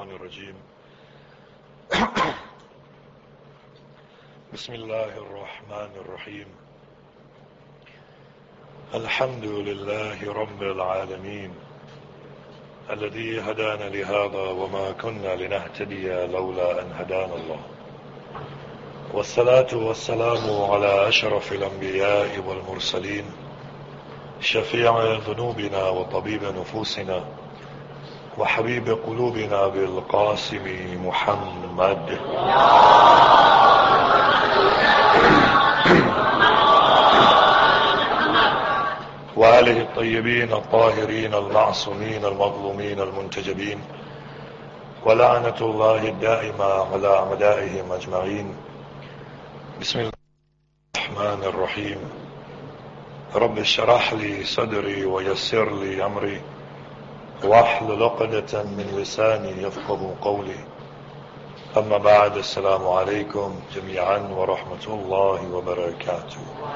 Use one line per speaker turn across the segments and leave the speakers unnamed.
الشيطان الرجيم بسم الله الرحمن الرحيم الحمد لله رب العالمين الذي هدانا لهذا وما كنا لنهتدي لولا أن هدانا الله والصلاة والسلام على أشرف الأنبياء والمرسلين شفيع ذنوبنا وطبيب نفوسنا وحبيب قلوبنا بالقاسم محمد وآله الطيبين الطاهرين المعصومين المظلومين المنتجبين ولعنة الله الدائمة على أعدائهم أجمعين. بسم الله الرحمن الرحيم. رب اشرح لي صدري ويسر لي أمري واحلل عقدة من لساني يفقه قولي. أما بعد، السلام عليكم جميعا ورحمة الله وبركاته.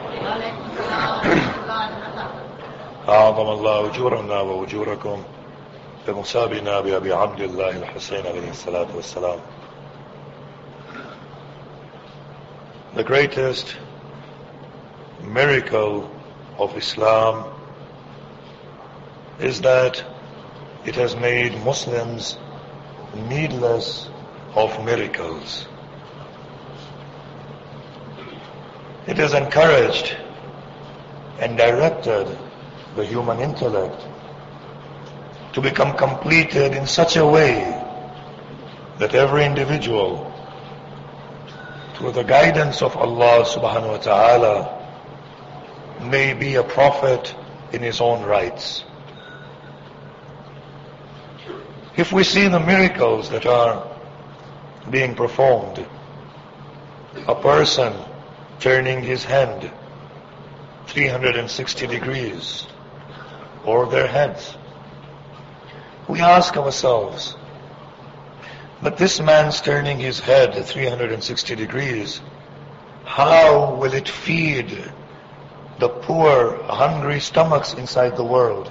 أعظم الله أجورنا وأجوركم بمصابنا بأبي عبد الله الحسين عليه الصلاة والسلام. The greatest miracle of Islam is that it has made Muslims needless of miracles. It has encouraged and directed the human intellect to become completed in such a way that every individual, through the guidance of Allah subhanahu wa ta'ala, may be a prophet in his own rights. If we see the miracles that are being performed, a person turning his hand 360 degrees, or their heads, we ask ourselves, but this man's turning his head 360 degrees, how will it feed the poor, hungry stomachs inside the world?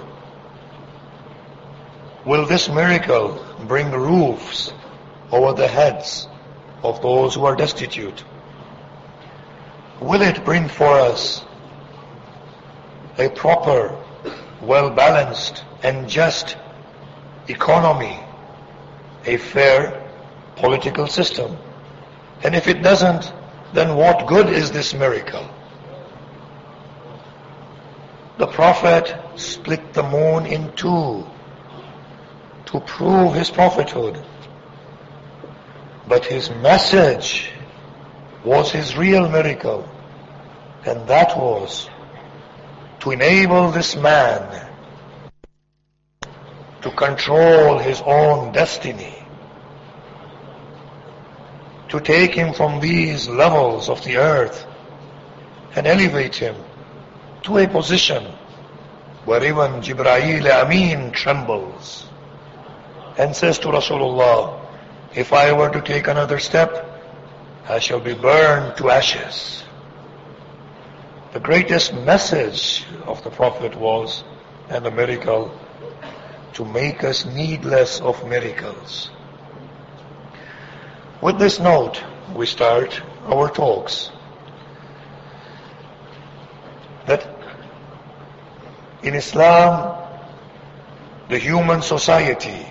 Will this miracle bring roofs over the heads of those who are destitute? Will it bring for us a proper, well-balanced and just economy, a fair political system? And if it doesn't, then what good is this miracle? The Prophet split the moon in two to prove his prophethood. But his message was his real miracle, and that was to enable this man to control his own destiny, to take him from these levels of the earth and elevate him to a position where even Jibreel Amin trembles and says to Rasulullah, if I were to take another step, I shall be burned to ashes. The greatest message of the Prophet was, and the miracle, to make us needless of miracles. With this note, we start our talks. That in Islam, the human society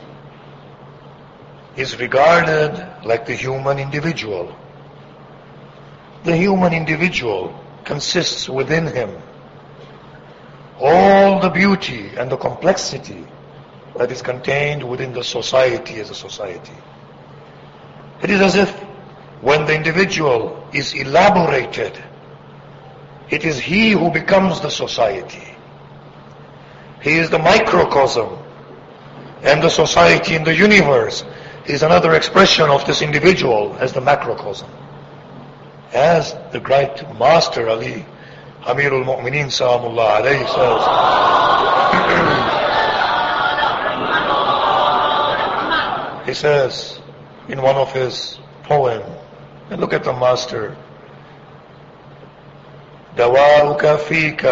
is regarded like the human individual. The human individual consists within him all the beauty and the complexity that is contained within the society as a society. It is as if when the individual is elaborated, it is he who becomes the society. He is the microcosm, and the society in the universe is another expression of this individual as the macrocosm. As the great Master Ali, Amirul Mu'mineen Salamullah alayhi says, he says in one of his poems, and look at the Master, دواؤك فيك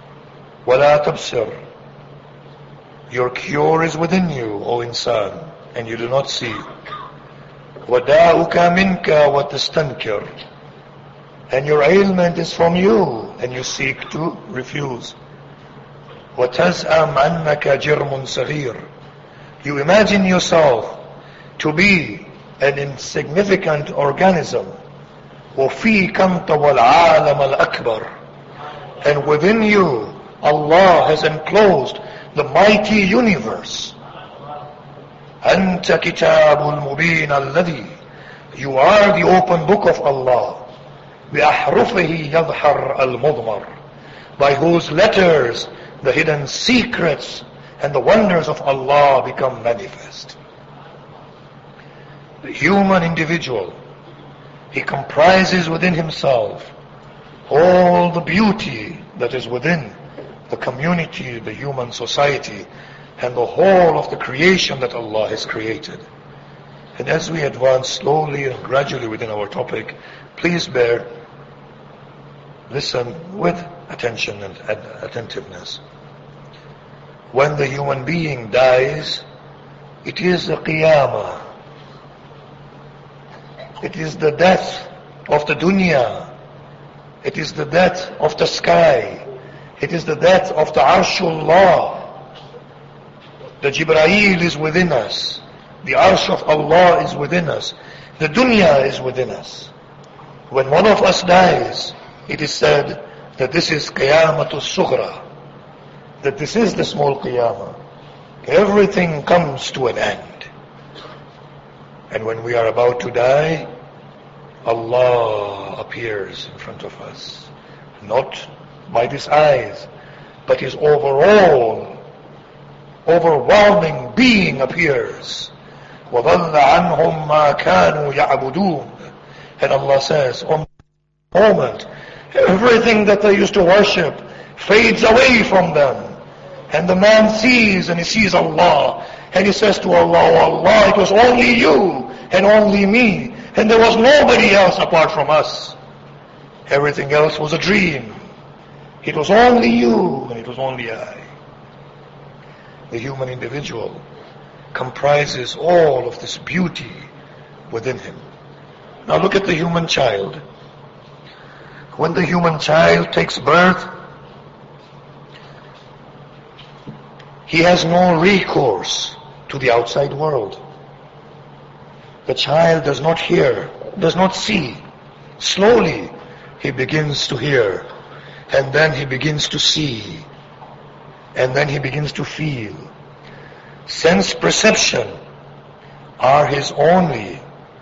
ولا تبصر. Your cure is within you, O insan, and you do not see. وَدَاؤُكَ مِنْكَ وَتَسْتَنْكِرُ, and your ailment is from you, and you seek to refuse. وَتَزْأَمْ أَنَّكَ جِرْمٌ صَغِيرٌ, you imagine yourself to be an insignificant organism. وَفِيكَ أَنْتَ وَالْعَالَمَ الْأَكْبَرُ, and within you Allah has enclosed the mighty universe. أَنْتَ كِتَابُ الْمُبِينَ الَّذِي, you are the open book of Allah. بِأَحْرُفِهِ يَظْهَرُ الْمُضْمَرُ, by whose letters the hidden secrets and the wonders of Allah become manifest. The human individual, he comprises within himself all the beauty that is within the community, the human society, and the whole of the creation that Allah has created. And as we advance slowly and gradually within our topic, please listen with attention and attentiveness. When the human being dies, it is the qiyamah. It is the death of the dunya. It is the death of the sky. It is the death of the Arshullah. The Jibreel is within us. The Arsh of Allah is within us. The dunya is within us. When one of us dies, it is said that this is Qiyamatul Sughra, that this is the small Qiyamah. Everything comes to an end. And when we are about to die, Allah appears in front of us. Not by His eyes, but His overwhelming being appears. وَضَلَّ عَنْهُمْ مَا كَانُوا يَعْبُدُونَ, and Allah says, on the moment, everything that they used to worship fades away from them. And the man sees, and he sees Allah, and he says to Allah, "Oh Allah, it was only you and only me, and there was nobody else apart from us. Everything else was a dream. It was only you, and it was only I." The human individual comprises all of this beauty within him. Now look at the human child. When the human child takes birth, he has no recourse to the outside world. The child does not hear, does not see. Slowly he begins to hear, and then he begins to see, and then he begins to feel. Sense perception are his only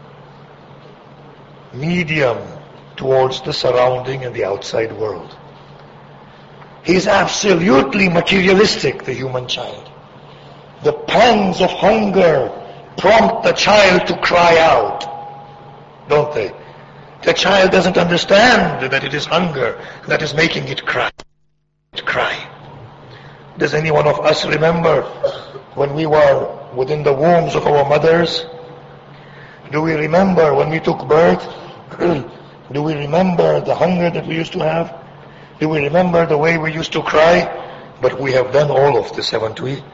medium towards the surrounding and the outside world. He is absolutely materialistic, the human child. The pangs of hunger prompt the child to cry out, don't they? The child doesn't understand that it is hunger that is making it cry. Does any one of us remember when we were within the wombs of our mothers? Do we remember when we took birth? Do we remember the hunger that we used to have? Do we remember the way we used to cry? But we have done all of this, haven't we?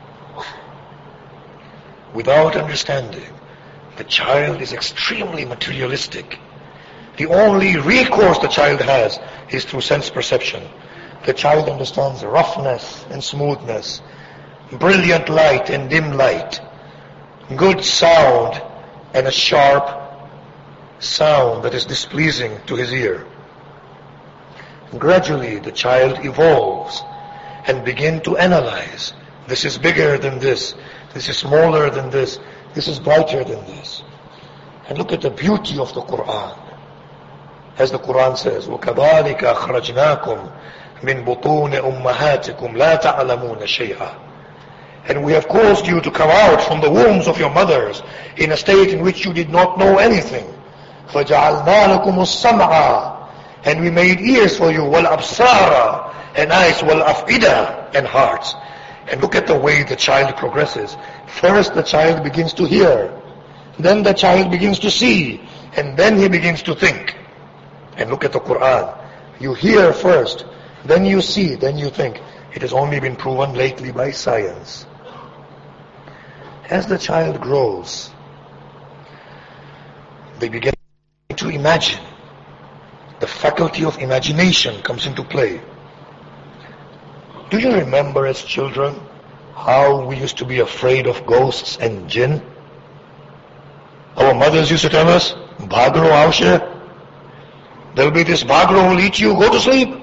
Without understanding, the child is extremely materialistic. The only recourse the child has is through sense perception. The child understands roughness and smoothness, brilliant light and dim light, good sound and a sharp sound that is displeasing to his ear. Gradually the child evolves and begins to analyze. This is bigger than this. This is smaller than this. This is brighter than this. And look at the beauty of the Quran. As the Quran says, وَكَذَلِكَ أَخْرَجْنَاكُمْ مِنْ بُطُونِ أُمَّهَاتِكُمْ لَا تَعْلَمُونَ شَيْئًا. And we have caused you to come out from the wombs of your mothers in a state in which you did not know anything. فَجَعَلْنَا لَكُمُ السَّمْعَ, and we made ears for you, وَالْأَبْصَارَ, and eyes, وَالْأَفْئِدَةَ, and hearts. And look at the way the child progresses. First the child begins to hear, then the child begins to see, and then he begins to think. And look at the Quran. You hear first, then you see, then you think. It has only been proven lately by science. As the child grows, they begin to imagine. The faculty of imagination comes into play. Do you remember as children how we used to be afraid of ghosts and jinn? Our mothers used to tell us, Bhagro Aushe, there'll be this Bhagro who will eat you, go to sleep.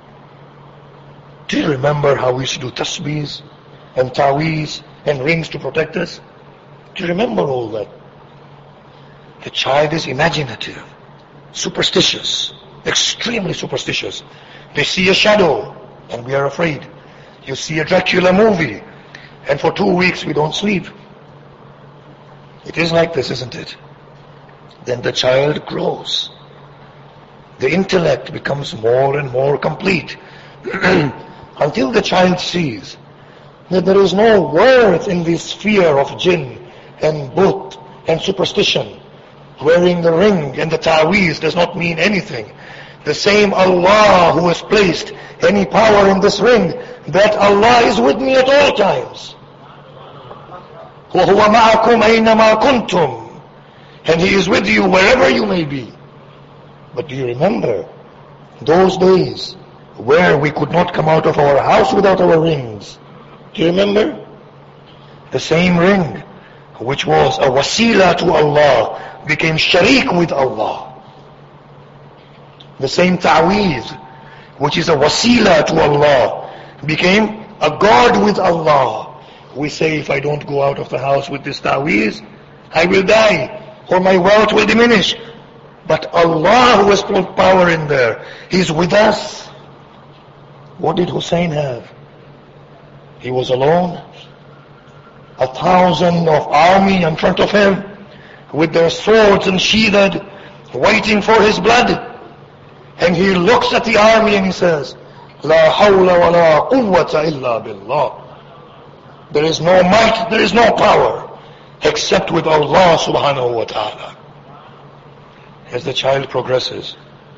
Do you remember how we used to do tasbees and taweez and rings to protect us? Do you remember all that? The child is imaginative, superstitious, extremely superstitious. They see a shadow and we are afraid. You see a Dracula movie and for 2 weeks we don't sleep. It is like this, isn't it? Then the child grows. The intellect becomes more and more complete until the child sees that there is no worth in this fear of jinn and bhut and superstition. Wearing the ring and the ta'weez does not mean anything. The same Allah who has placed any power in this ring, that Allah is with me at all times. وَهُوَ مَعَكُمْ أَيْنَمَا كُنْتُمْ, and He is with you wherever you may be. But do you remember those days where we could not come out of our house without our rings? Do you remember? The same ring which was a wasila to Allah became sharik with Allah. The same ta'weez which is a wasila to Allah became a god with Allah. We say, if I don't go out of the house with this ta'weez, I will die or my wealth will diminish. But Allah who has put power in there, He's with us. What did Hussein have? He was alone. 1,000 of army in front of him with their swords and sheathed, waiting for his blood. And he looks at the army and he says, La hawla wa la quwwata illa billah. There is no might, there is no power except with Allah subhanahu wa ta'ala. As the child progresses,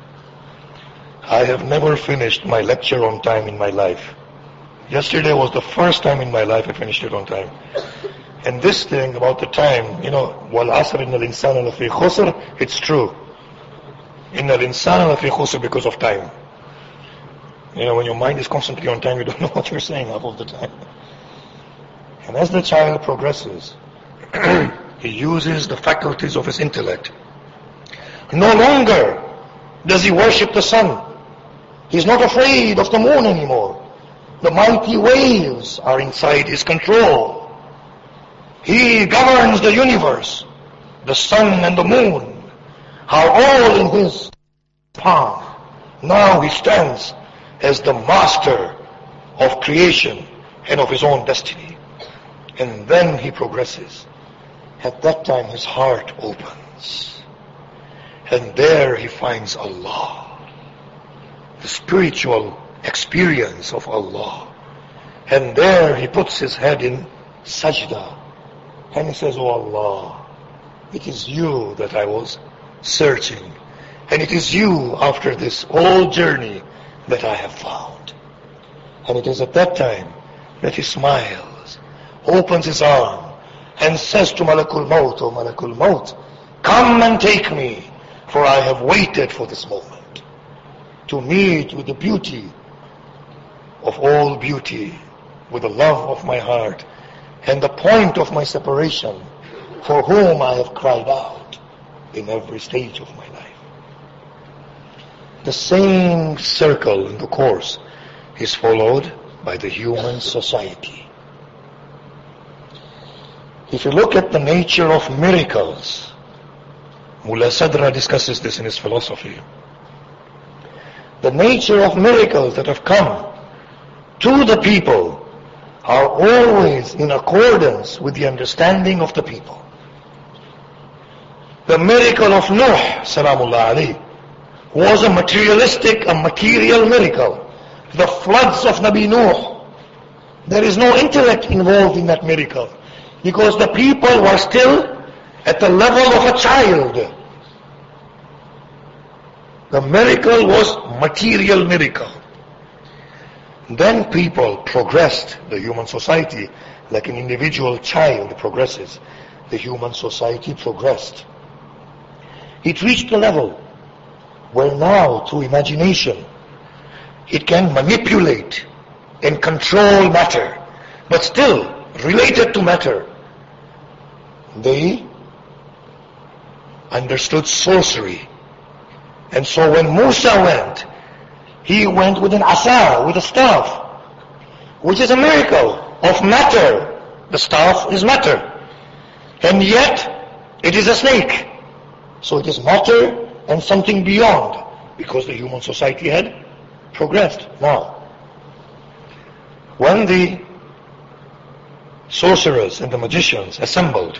I have never finished my lecture on time in my life. Yesterday was the first time in my life I finished it on time. And this thing about the time, وَالْعَصْرِ إِنَّ الْإِنسَانَ لَفِي خُسْرٍ, it's true. إِنَّ الْإِنسَانَ لَفِي خُسْرٍ, because of time. When your mind is constantly on time, you don't know what you're saying half of the time. And as the child progresses, he uses the faculties of his intellect. No longer does he worship the sun. He's not afraid of the moon anymore. The mighty waves are inside his control. He governs the universe. The sun and the moon are all in his palm. Now he stands as the master of creation and of his own destiny. And then he progresses. At that time his heart opens. And there he finds Allah. The spiritual experience of Allah. And there he puts his head in sajda. And he says, Oh Allah, it is you that I was searching. And it is you after this whole journey that I have found. And it is at that time that he smiles, opens his arm, and says to Malakul Maut, Oh Malakul Maut, come and take me, for I have waited for this moment, to meet with the beauty of all beauty, with the love of my heart, and the point of my separation, for whom I have cried out in every stage of my life. The same circle in the course is followed by the human society. If you look at the nature of miracles, Mullah Sadra discusses this in his philosophy. The nature of miracles that have come to the people are always in accordance with the understanding of the people. The miracle of Nuh, salamullah alayhi, was a material miracle. The floods of Nabi Nuh, there is no intellect involved in that miracle, because the people were still at the level of a child. The miracle was material miracle. Then people progressed, the human society, like an individual child progresses, the human society progressed. It reached a level where now, through imagination, it can manipulate and control matter, but still related to matter. They understood sorcery. And so when Musa went, he went with an asa, with a staff, which is a miracle of matter. The staff is matter. And yet, it is a snake. So it is matter and something beyond, because the human society had progressed. Now, when the sorcerers and the magicians assembled,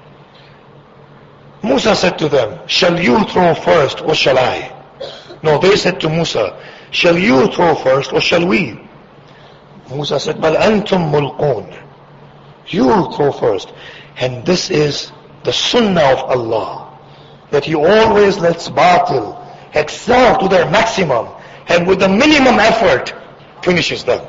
Musa said to them, shall you throw first or shall I? No, they said to Musa, shall you throw first or shall we? Musa said, bal antum mulqoon. You throw first. And this is the sunnah of Allah, that He always lets batil excel to their maximum, and with the minimum effort finishes them.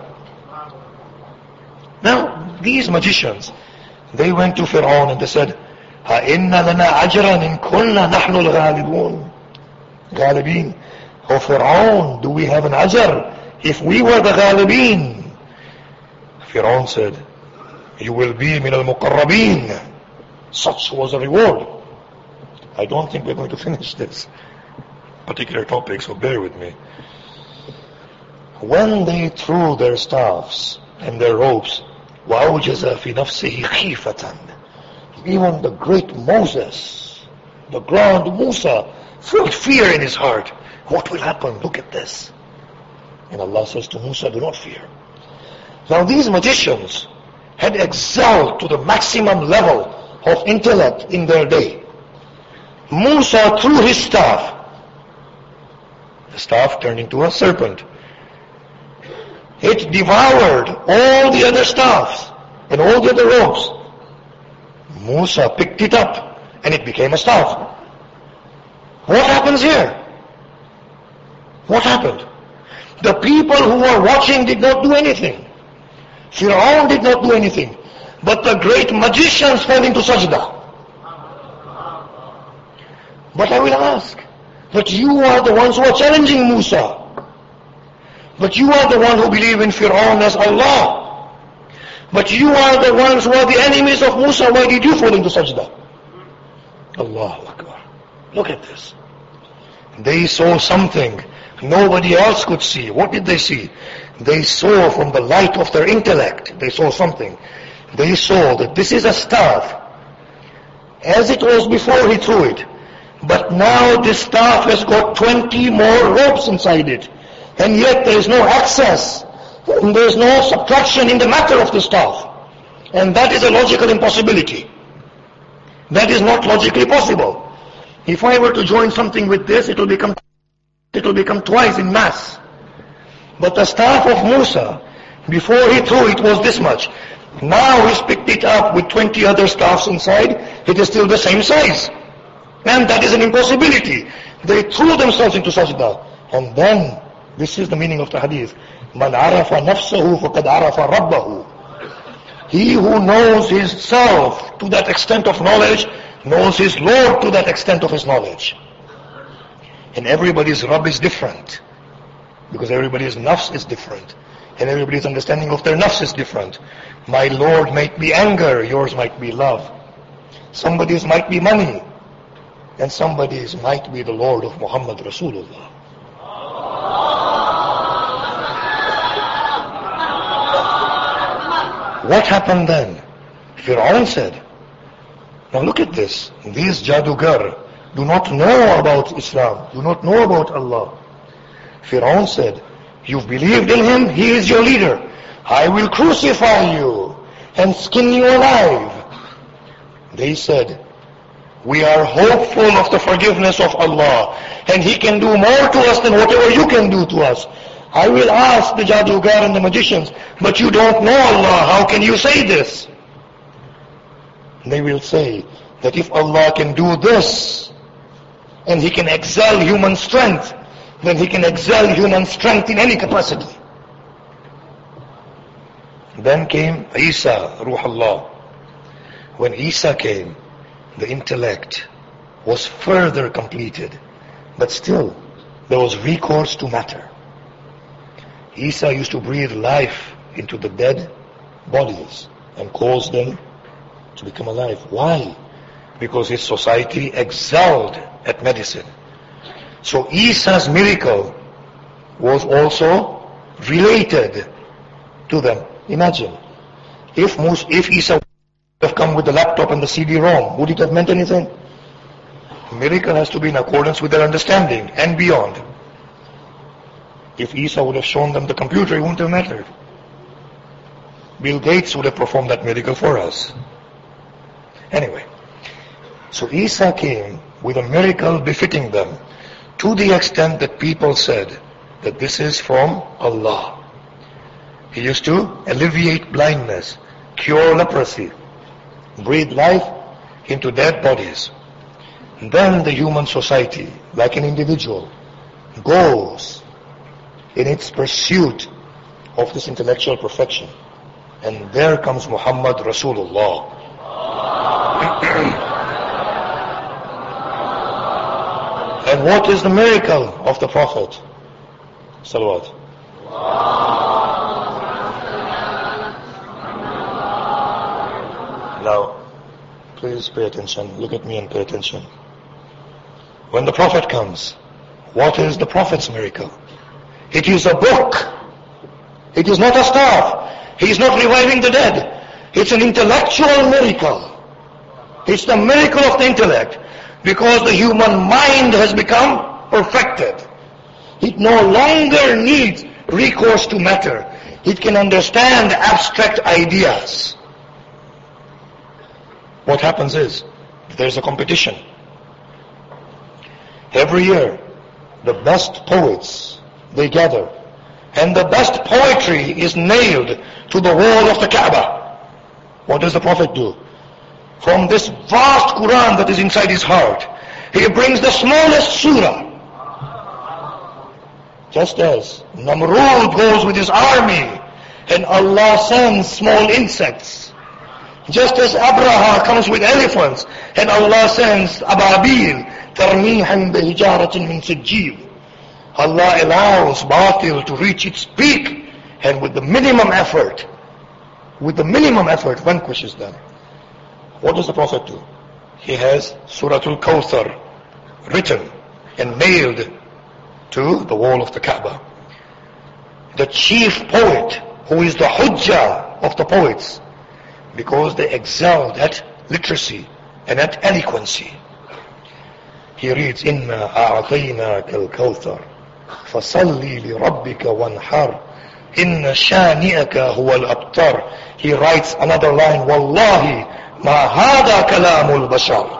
Now, these magicians, they went to Fir'aun and they said, إِنَّ لَنَا عَجْرًا إِن كُنَّا نَحْنُ الْغَالِبُونَ. Ghalibeen. Oh Fir'aun, do we have an ajr if we were the ghalibeen? Fir'aun said, you will be min al-muqarrabeen. Such was the reward. I don't think we're going to finish this particular topic, so bear with me. When they threw their staffs and their ropes, وَأَوْجَزَ فِي نَفْسِهِ خِيفَةً. Even the great Moses, the grand Musa, felt fear in his heart. What will happen? Look at this. And Allah says to Musa, do not fear. Now these magicians had excelled to the maximum level of intellect in their day. Musa threw his staff. The staff turned into a serpent. It devoured all the other staffs and all the other ropes. Musa picked it up and it became a staff. What happens here? What happened? The people who were watching did not do anything. Fir'aun did not do anything. But the great magicians fell into sajda. But I will ask, but you are the ones who are challenging Musa. But you are the one who believe in Fir'aun as Allah. But you are the ones who are the enemies of Musa. Why did you fall into sajda? Allahu Akbar. Look at this. They saw something nobody else could see. What did they see? They saw from the light of their intellect. They saw something. They saw that this is a staff, as it was before he threw it. But now this staff has got 20 more ropes inside it. And yet there is no access. And there is no subtraction in the matter of the staff. And that is a logical impossibility. That is not logically possible. If I were to join something with this, it will become twice in mass. But the staff of Musa, before he threw it, was this much. Now he's picked it up with 20 other staffs inside, it is still the same size. And that is an impossibility. They threw themselves into sajda. And then, this is the meaning of the hadith. مَنْ عَرَفَ نَفْسَهُ فَقَدْ عَرَفَ رَبَّهُ. He who knows his self to that extent of knowledge, knows his Lord to that extent of his knowledge. And everybody's Rabb is different. Because everybody's nafs is different. And everybody's understanding of their nafs is different. My Lord might be anger, yours might be love. Somebody's might be money. And somebody's might be the Lord of Muhammad Rasulullah. What happened then? Fir'aun said, now look at this. These Jadugar do not know about Islam, do not know about Allah. Fir'aun said, you've believed in him, he is your leader. I will crucify you and skin you alive. They said, we are hopeful of the forgiveness of Allah, and He can do more to us than whatever you can do to us. I will ask the Jadugar and the magicians, but you don't know Allah, how can you say this? They will say that if Allah can do this, and He can excel human strength, then He can excel human strength in any capacity. Then came Isa, Ruh Allah. When Isa came, the intellect was further completed, but still there was recourse to matter. Isa used to breathe life into the dead bodies and cause them to become alive. Why? Because his society excelled at medicine. So Isa's miracle was also related to them. Imagine, if Isa would have come with the laptop and the CD-ROM, would it have meant anything? Miracle has to be in accordance with their understanding and beyond. If Isa would have shown them the computer, it wouldn't have mattered. Bill Gates would have performed that miracle for us. Anyway, so Isa came with a miracle befitting them, to the extent that people said that this is from Allah. He used to alleviate blindness, cure leprosy, breathe life into dead bodies. And then the human society, like an individual, goes in its pursuit of this intellectual perfection. And there comes Muhammad Rasulullah. And what is the miracle of the Prophet? Salawat. Now, please pay attention. Look at me and pay attention. When the Prophet comes, what is the Prophet's miracle? It is a book. It is not a staff. He is not reviving the dead. It's an intellectual miracle. It's the miracle of the intellect. Because the human mind has become perfected. It no longer needs recourse to matter. It can understand abstract ideas. What happens is, there's a competition. Every year, the best poets, they gather. And the best poetry is nailed to the wall of the Kaaba. What does the Prophet do? From this vast Quran that is inside his heart, he brings the smallest surah. Just as Namrud goes with his army and Allah sends small insects. Just as Abraha comes with elephants and Allah sends Ababil, tarmihan bihijaratin min sijjil. Allah allows batil to reach its peak and with the minimum effort vanquishes them. What does the Prophet do? He has Suratul Kawthar written and nailed to the wall of the Kaaba. The chief poet, who is the Hujjah of the poets, because they excelled at literacy and at eloquency. He reads, Inna a'ataynaka al-kawthar, fasalli li rabbika wanhar, inna shani'aka huwa al-abtar. He writes another line, Wallahi, ma hada kalamul bashar.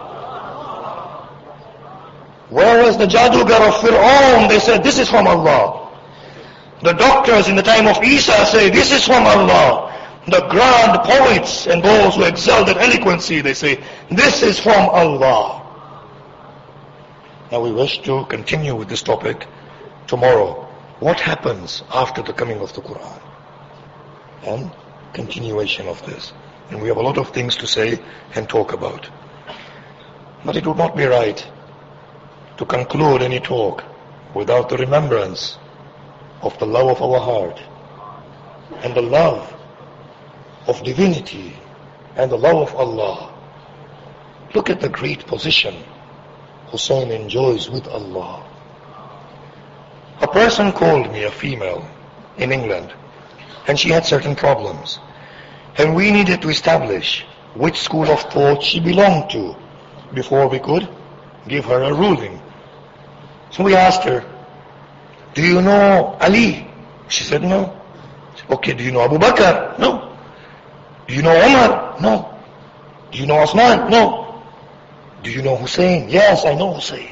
Whereas the Jadugar of Fir'aun, they said, this is from Allah. The doctors in the time of Isa say, this is from Allah. The grand poets and those who excelled at eloquency, they say, this is from Allah. Now we wish to continue with this topic tomorrow. What happens after the coming of the Quran? And continuation of this. And we have a lot of things to say and talk about. But it would not be right to conclude any talk without the remembrance of the love of our heart and the love of divinity and the love of Allah. Look at the great position Hussein enjoys with Allah. A person called me, a female, in England, and she had certain problems. And we needed to establish which school of thought she belonged to before we could give her a ruling. So we asked her, do you know Ali? She said no. Okay, do you know Abu Bakr? No. Do you know Umar? No. Do you know Osman? No. Do you know Hussein? Yes, I know Hussein.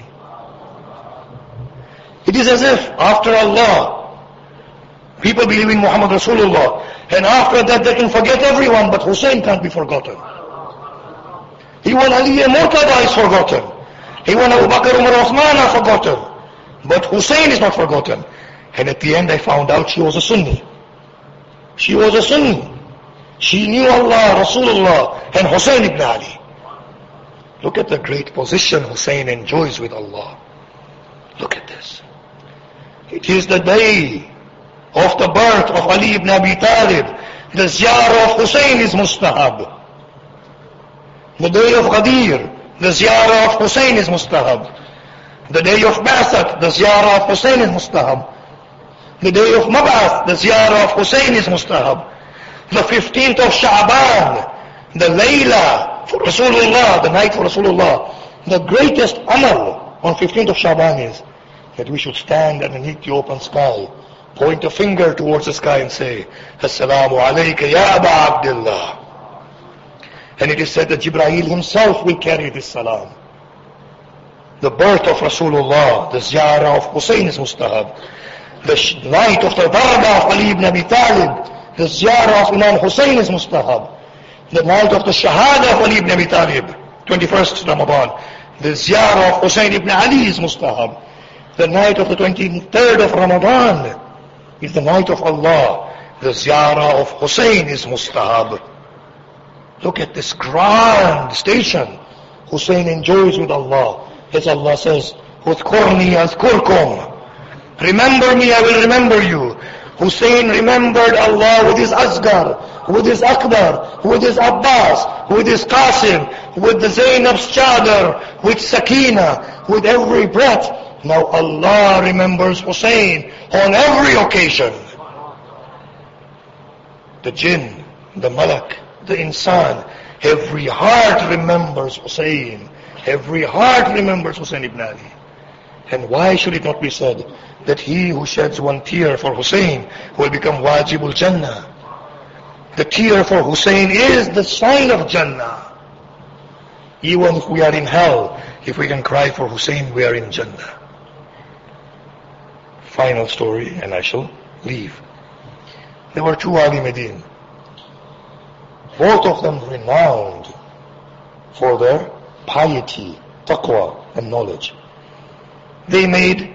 It is as if after Allah, people believe in Muhammad Rasulullah, and after that they can forget everyone, but Hussein can't be forgotten. Even Ali and Murtada is forgotten. Even Abu Bakr, Umar, Osman are forgotten. But Hussein is not forgotten. And at the end I found out she was a Sunni. She was a Sunni. She knew Allah, Rasulullah, and Hussein ibn Ali. Look at the great position Hussein enjoys with Allah. Look at this. It is the day of the birth of Ali ibn Abi Talib. The ziyarah of Hussein is mustahab. The day of Ghadir, the ziyarah of Hussein is mustahab. The day of Ba'ath, the ziyarah of Hussein is mustahab. The day of Mab'ath, the ziyarah of Hussein is mustahab. The 15th of Sha'ban, the Layla for Rasulullah, the night for Rasulullah. The greatest amal on 15th of Sha'ban is that we should stand underneath the open sky, point a finger towards the sky and say, Assalamu alayka ya Aba Abdullah. And it is said that Jibreel himself will carry this salam. The birth of Rasulullah, the ziyarah of Hussein is mustahab. The night of the darba of Ali ibn Abi Talib, the ziyarah of Imam Hussein is mustahab. The night of the shahada of Ali ibn Abi Talib, 21st Ramadan, the ziyarah of Hussein ibn Ali is mustahab. The night of the 23rd of Ramadan is the night of Allah. The ziyarah of Hussein is mustahab. Look at this grand station Hussein enjoys with Allah. As Allah says, Udhkurni azkurkum. Remember me, I will remember you. Hussein remembered Allah with his Asghar, with his Akbar, with his Abbas, with his Qasim, with the Zainab's Chadar, with Sakina, with every breath. Now Allah remembers Hussein on every occasion. The jinn, the malak, the insan, every heart remembers Hussein. Every heart remembers Hussein ibn Ali. And why should it not be said that he who sheds one tear for Hussein will become wajibul Jannah? The tear for Hussein is the sign of Jannah. Even if we are in hell, if we can cry for Hussein, we are in Jannah. Final story, and I shall leave. There were two Ali Medin, both of them renowned for their piety, taqwa, and knowledge. They made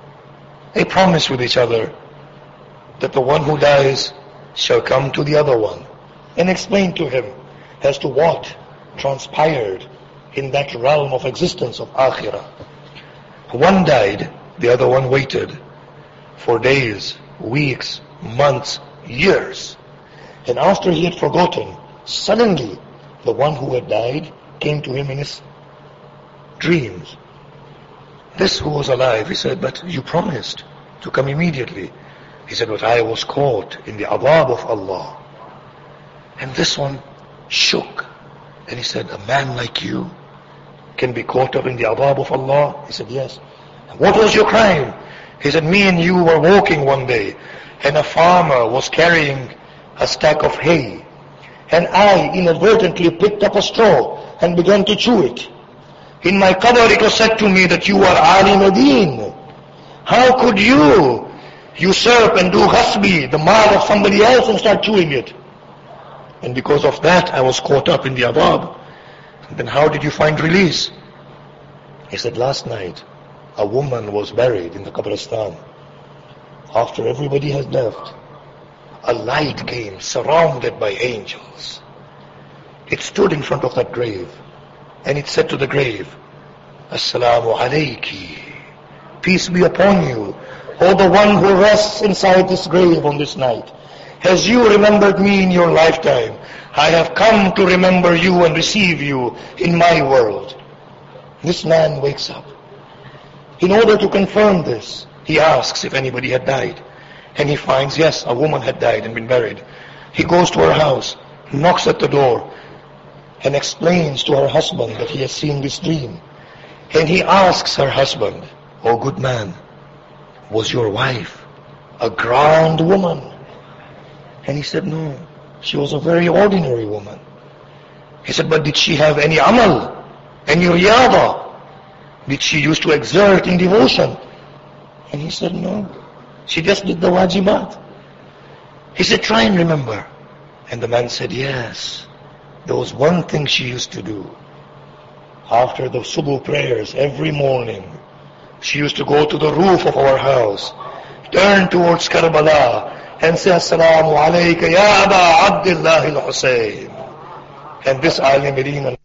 a promise with each other that the one who dies shall come to the other one and explain to him as to what transpired in that realm of existence of akhirah. One died, the other one waited for days, weeks, months, years. And after he had forgotten, suddenly the one who had died came to him in his dreams. This who was alive, he said, but you promised to come immediately. He said, but I was caught in the adab of Allah. And this one shook. And he said, a man like you can be caught up in the adab of Allah? He said, yes. What was your crime? He said, me and you were walking one day, and a farmer was carrying a stack of hay. And I inadvertently picked up a straw and began to chew it. In my qabr it was said to me that you are Ali Medin. How could you usurp and do ghasbi, the mal of somebody else, and start chewing it? And because of that I was caught up in the adab. Then how did you find release? He said, last night a woman was buried in the Qabristan. After everybody had left, a light came surrounded by angels. It stood in front of that grave. And it said to the grave, Assalamu alayki. Peace be upon you, O the one who rests inside this grave on this night. As you remembered me in your lifetime, I have come to remember you and receive you in my world. This man wakes up. In order to confirm this, he asks if anybody had died. And he finds, yes, a woman had died and been buried. He goes to her house, knocks at the door, and explains to her husband that he has seen this dream. And he asks her husband, oh good man, was your wife a grand woman? And he said, no, she was a very ordinary woman. He said, but did she have any amal, any riyada? Did she used to exert in devotion? And he said, no, she just did the wajibat. He said, try and remember. And the man said, yes, there was one thing she used to do. After the subuh prayers every morning, she used to go to the roof of our house, turn towards Karbala, and say, Assalamu alayka ya Aba Abdullah al-Husayn. And this Ali Medina